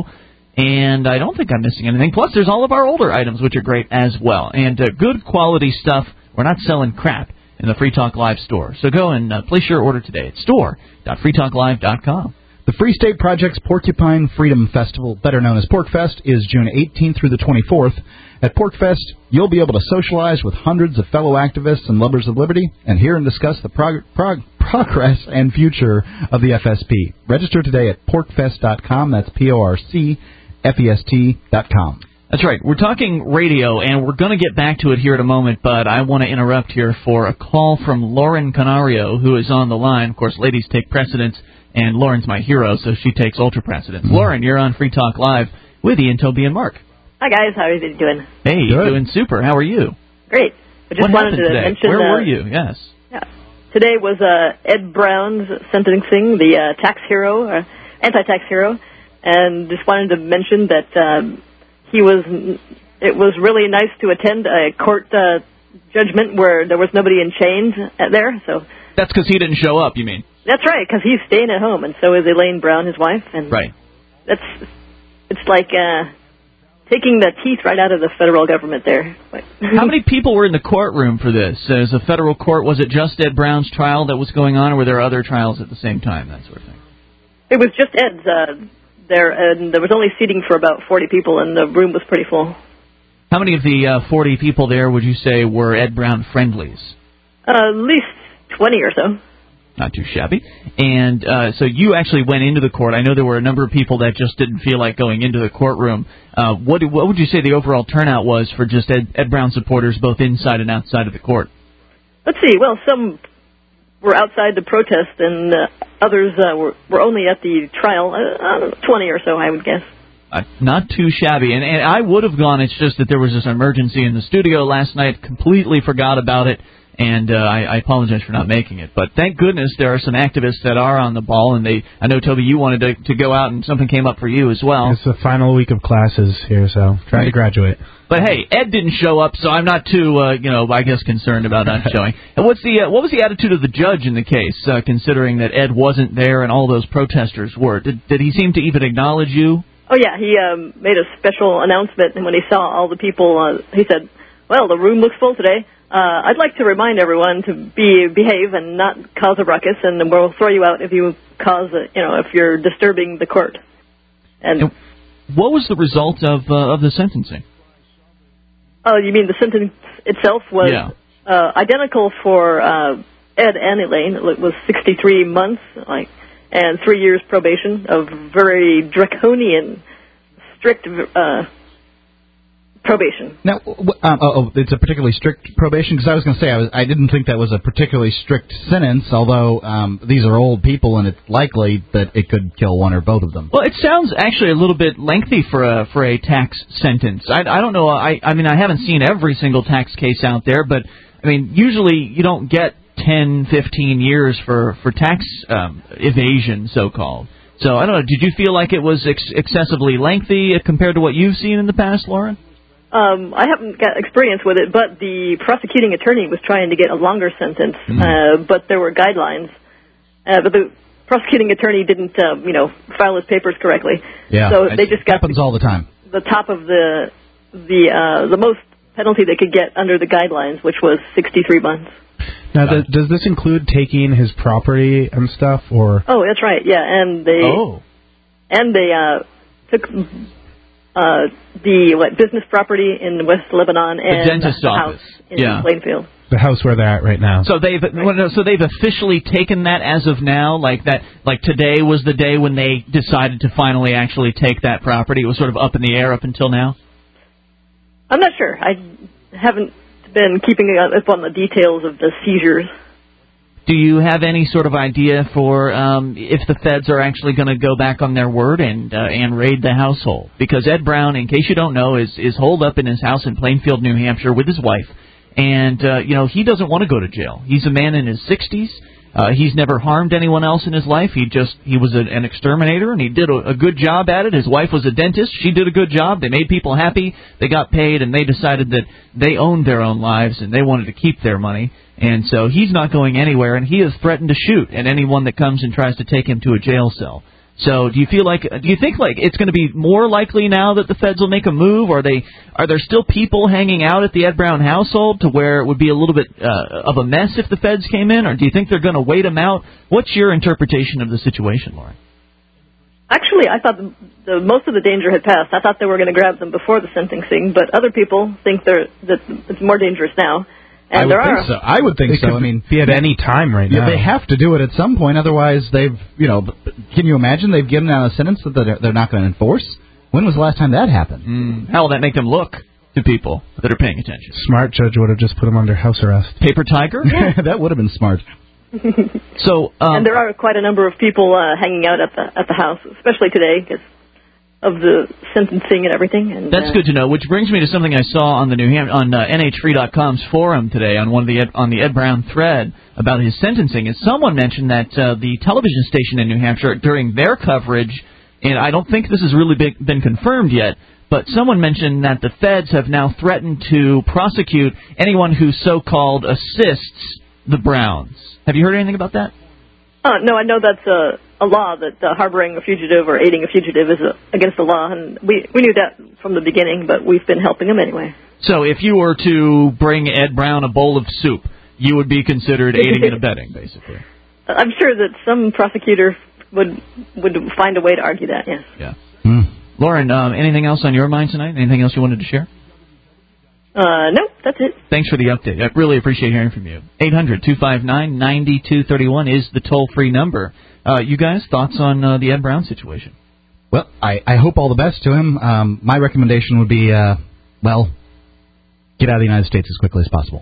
and I don't think I'm missing anything. Plus, there's all of our older items, which are great as well. And uh, good quality stuff. We're not selling crap in the Free Talk Live store. So go and uh, place your order today at store dot free talk live dot com. The Free State Project's Porcupine Freedom Festival, better known as PorcFest, is June eighteenth through the twenty-fourth. At PorcFest, you'll be able to socialize with hundreds of fellow activists and lovers of liberty and hear and discuss the prog- prog- progress and future of the F S P. Register today at porc fest dot com. That's P O R C F E S T dot com. That's right. We're talking radio, and we're going to get back to it here in a moment, but I want to interrupt here for a call from Lauren Canario, who is on the line. Of course, ladies take precedence, and Lauren's my hero, so she takes ultra precedence. Mm-hmm. Lauren, you're on Free Talk Live with Ian, Toby, and Mark. Hi, guys. How are you doing? Hey, you're doing super. How are you? Great. I just what wanted to today? mention... Where uh, were you? Yes. Yeah. Today was uh, Ed Brown's sentencing, the uh, tax hero, uh, anti-tax hero, and just wanted to mention that um, he was... It was really nice to attend a court uh, judgment where there was nobody in chains there. So that's because he didn't show up, you mean? That's right, because he's staying at home, and so is Elaine Brown, his wife. And right. That's it's like uh, taking the teeth right out of the federal government there. How many people were in the courtroom for this? As a federal court, was it just Ed Brown's trial that was going on, or were there other trials at the same time, that sort of thing? It was just Ed's uh, there, and there was only seating for about forty people, and the room was pretty full. How many of the uh, forty people there would you say were Ed Brown friendlies? Uh, at least twenty or so. Not too shabby. And uh, so you actually went into the court. I know there were a number of people that just didn't feel like going into the courtroom. Uh, what do, what would you say the overall turnout was for just Ed, Ed Brown supporters both inside and outside of the court? Let's see. Well, some were outside the protest, and uh, others uh, were were only at the trial. Uh, uh, twenty or so, I would guess. Uh, not too shabby, and, and I would have gone. It's just that there was this emergency in the studio last night. Completely forgot about it, and uh, I, I apologize for not making it. But thank goodness there are some activists that are on the ball, and they. I know, Toby, you wanted to, to go out, and something came up for you as well. It's the final week of classes here, so trying Right. to graduate. But hey, Ed didn't show up, so I'm not too, uh, you know, I guess concerned about not showing. And what's the uh, what was the attitude of the judge in the case, uh, considering that Ed wasn't there and all those protesters were? Did did he seem to even acknowledge you? Oh yeah, he um, made a special announcement, and when he saw all the people, uh, he said, "Well, the room looks full today. Uh, I'd like to remind everyone to be behave and not cause a ruckus, and we'll throw you out if you cause, a, you know, if you're disturbing the court." And, and what was the result of uh, of the sentencing? Oh, you mean the sentence itself was Yeah. uh, identical for uh, Ed and Elaine. It was sixty-three months, like, and three years probation of very draconian, strict uh, probation. Now, w- um, oh, oh, it's a particularly strict probation? Because I was going to say, I, was, I didn't think that was a particularly strict sentence, although um, these are old people, and it's likely that it could kill one or both of them. Well, it sounds actually a little bit lengthy for a for a tax sentence. I, I don't know. I I mean, I haven't seen every single tax case out there, but I mean, usually you don't get ten, fifteen years for for tax um, evasion, so called. So I don't know. Did you feel like it was ex- excessively lengthy compared to what you've seen in the past, Lauren? Um, I haven't got experience with it, but the prosecuting attorney was trying to get a longer sentence, mm. uh, but there were guidelines. Uh, but the prosecuting attorney didn't, uh, you know, file his papers correctly. Yeah, so they just got happens all the time. The top of the the uh, the most penalty they could get under the guidelines, which was sixty-three months. Now, does, does this include taking his property and stuff, or? Oh, that's right. Yeah, and they oh. and they uh, took. Uh, the what, business property in West Lebanon and the dentist the office. house in yeah. Plainfield. The house where they're at right now. So they've so they've officially taken that as of now, like that. Like today was the day when they decided to finally actually take that property. It was sort of up in the air up until now. I'm not sure. I haven't been keeping up on the details of the seizures. Do you have any sort of idea for um, if the feds are actually going to go back on their word and uh, and raid the household? Because Ed Brown, in case you don't know, is is holed up in his house in Plainfield, New Hampshire, with his wife, and uh, you know he doesn't want to go to jail. He's a man in his sixties. Uh, he's never harmed anyone else in his life. He just he was a, an exterminator, and he did a, a good job at it. His wife was a dentist. She did a good job. They made people happy. They got paid, and they decided that they owned their own lives, and they wanted to keep their money. And so he's not going anywhere, and he has threatened to shoot at anyone that comes and tries to take him to a jail cell. So do you feel like, do you think like it's going to be more likely now that the feds will make a move? Or are they, are there still people hanging out at the Ed Brown household to where it would be a little bit uh, of a mess if the feds came in? Or do you think they're going to wait them out? What's your interpretation of the situation, Lauren? Actually, I thought the, the most of the danger had passed. I thought they were going to grab them before the sentencing, but other people think they're, that it's more dangerous now. And I would there think are, so. I would think It so. could I mean, be at any time right yeah, now. they have to do it at some point, otherwise they've, you know, can you imagine they've given out a sentence that they're, they're not going to enforce? When was the last time that happened? Mm. How will that make them look to people that are paying attention? Smart judge would have just put him under house arrest. Paper tiger? That would have been smart. So, um, and there are quite a number of people uh, hanging out at the at the house, especially today because of the sentencing and everything. And, that's uh, good to know. Which brings me to something I saw on the New Ham- on uh, N H free dot com's forum today on one of the Ed- on the Ed Brown thread about his sentencing. Is someone mentioned that uh, the television station in New Hampshire during their coverage, and I don't think this has really been, been confirmed yet, but someone mentioned that the feds have now threatened to prosecute anyone who so-called assists the Browns. Have you heard anything about that? Uh, no, I know that's a, a law that uh, harboring a fugitive or aiding a fugitive is a, against the law, and we we knew that from the beginning, but we've been helping them anyway. So if you were to bring Ed Brown a bowl of soup, you would be considered aiding and abetting, basically. I'm sure that some prosecutor would would find a way to argue that, yes. Yeah. Hmm. Lauren, um, anything else on your mind tonight? Anything else you wanted to share? Uh, no, that's it. Thanks for the update. I really appreciate hearing from you. eight hundred two five nine nine two three one is the toll-free number. Uh, you guys, thoughts on uh, the Ed Brown situation? Well, I, I hope all the best to him. Um, my recommendation would be, uh, well, get out of the United States as quickly as possible.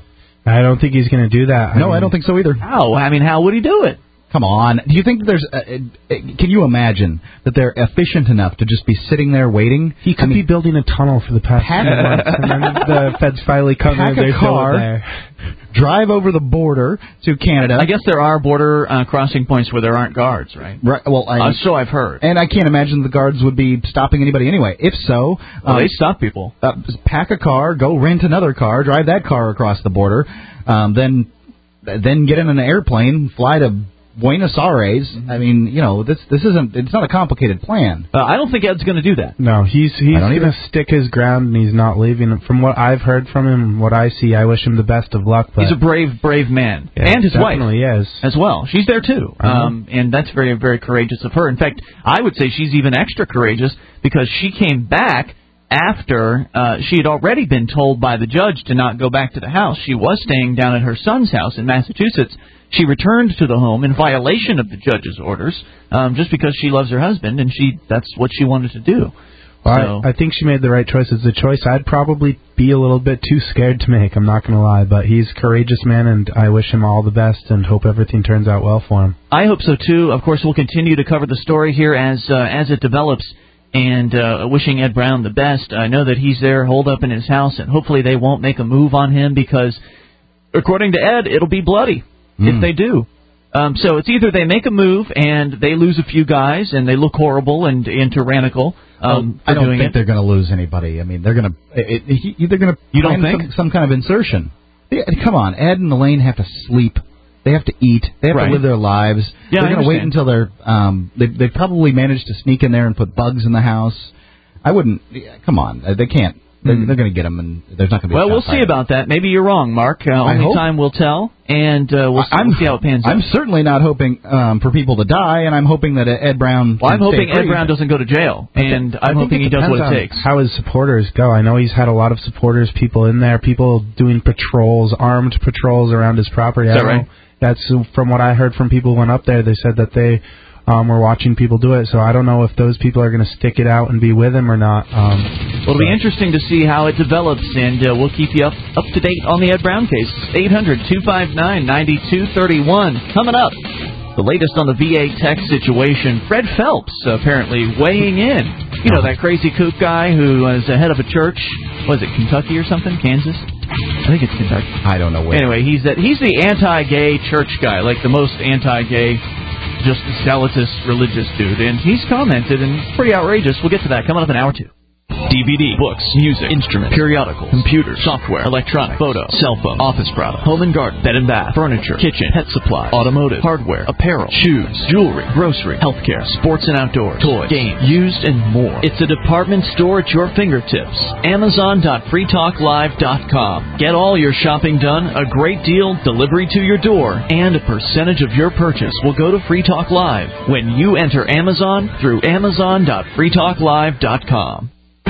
I don't think he's going to do that. No, I, mean, I don't think so either. How? I mean, how would he do it? Come on. Do you think that there's... Uh, uh, can you imagine that they're efficient enough to just be sitting there waiting? He could I mean, be building a tunnel for the past few months, and then the feds finally come pack in and a they car, fill it there. Drive over the border to Canada. I guess there are border uh, crossing points where there aren't guards, right? Right. Well, I, uh, so I've heard. And I can't imagine the guards would be stopping anybody anyway. If so... Well, um, they stop people. Uh, pack a car, go rent another car, drive that car across the border, um, then then get in an airplane, fly to Buenos Aires. I mean, you know, this this isn't, it's not a complicated plan. Uh, I don't think Ed's going to do that. No, he's he's going to stick his ground and he's not leaving. From what I've heard from him, what I see, I wish him the best of luck. But he's a brave, brave man. Yeah, and his wife. Definitely is. As well. She's there, too. Uh-huh. Um, and that's very, very courageous of her. In fact, I would say she's even extra courageous because she came back after uh, she had already been told by the judge to not go back to the house. She was staying down at her son's house in Massachusetts. She returned to the home in violation of the judge's orders, um, just because she loves her husband, and she that's what she wanted to do. Well, so, I, I think she made the right choice. It's a choice I'd probably be a little bit too scared to make, I'm not going to lie. But he's a courageous man, and I wish him all the best and hope everything turns out well for him. I hope so, too. Of course, we'll continue to cover the story here as uh, as it develops. And uh, wishing Ed Brown the best. I know that he's there holed up in his house, and hopefully they won't make a move on him because, according to Ed, it'll be bloody mm. if they do. Um, so it's either they make a move and they lose a few guys and they look horrible and, and tyrannical. Um, well, I don't doing think it. they're going to lose anybody. I mean, they're going to they're going to you don't think some, some kind of insertion. Yeah, come on, Ed and Elaine have to sleep. They have to eat. They have right. to live their lives. Yeah, they're going to wait until they're. Um, they they probably managed to sneak in there and put bugs in the house. I wouldn't. Yeah, come on, they can't. They're, mm. they're going to get them, and there's not going to be. Well, a we'll see about that. Maybe you're wrong, Mark. Uh, only hope. time will tell, and uh, we'll, see, I'm, we'll see how it pans out. I'm certainly not hoping um, for people to die, and I'm hoping that Ed Brown. Well, I'm can hoping stay free. Ed Brown doesn't go to jail, and I I'm hoping he does what it takes. How his supporters go. I know he's had a lot of supporters, people in there, people doing patrols, armed patrols around his property. Is I that right? Know. That's from what I heard from people who went up there. They said that they um, were watching people do it. So I don't know if those people are going to stick it out and be with him or not. Um, well, it'll so. be interesting to see how it develops, and uh, we'll keep you up up to date on the Ed Brown case. eight hundred two five nine nine two three one. Coming up, the latest on the V A tech situation. Fred Phelps apparently weighing in. You know, that crazy kook guy who was the head of a church. Was it Kentucky or something? Kansas? I think it's Kentucky. I don't know where. Anyway, he's that he's the anti-gay church guy, like the most anti-gay, just zealotous religious dude. And he's commented, and it's pretty outrageous. We'll get to that coming up in hour two. D V D, books, music, instruments, periodicals, computers, software, electronics, photo, cell phone, office products, home and garden, bed and bath, furniture, kitchen, pet supply, automotive, hardware, apparel, shoes, jewelry, grocery, healthcare, sports and outdoors, toys, games, used, and more. It's a department store at your fingertips. Amazon dot free talk live dot com. Get all your shopping done, a great deal, delivery to your door, and a percentage of your purchase will go to Free Talk Live when you enter Amazon through Amazon dot free talk live dot com.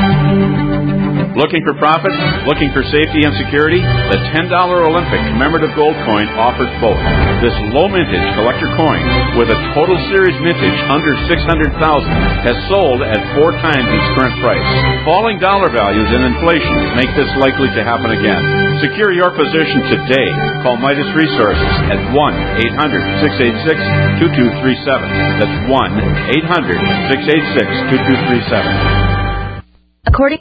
Looking for profits? Looking for safety and security? The ten dollar Olympic commemorative gold coin offers both. This low mintage collector coin with a total series mintage under six hundred thousand has sold at four times its current price. Falling dollar values and inflation make this likely to happen again. Secure your position today. Call Midas Resources at one eight hundred six eight six two two three seven. That's one eight hundred six eight six two two three seven. According